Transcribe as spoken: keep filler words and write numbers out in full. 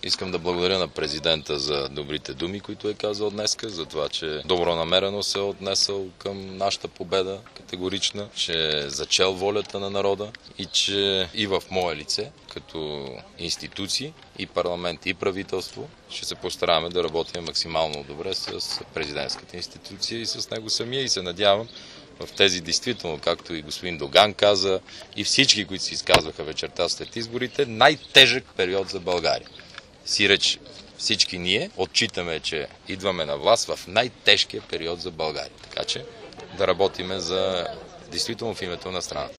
Искам да благодаря на президента за добрите думи, които е казал днеска, за това, че добронамерено се е отнесъл към нашата победа, категорична, че е зачел волята на народа и че и в мое лице, като институции, и парламент, и правителство, ще се постараем да работим максимално добре с президентската институция и с него самия и се надявам в тези действително, както и господин Доган каза, и всички, които се изказваха вечерта след изборите, най-тежък период за България. Сиреч всички ние отчитаме, че идваме на власт в най-тежкия период за България. Така че да работиме за действително в името на страната.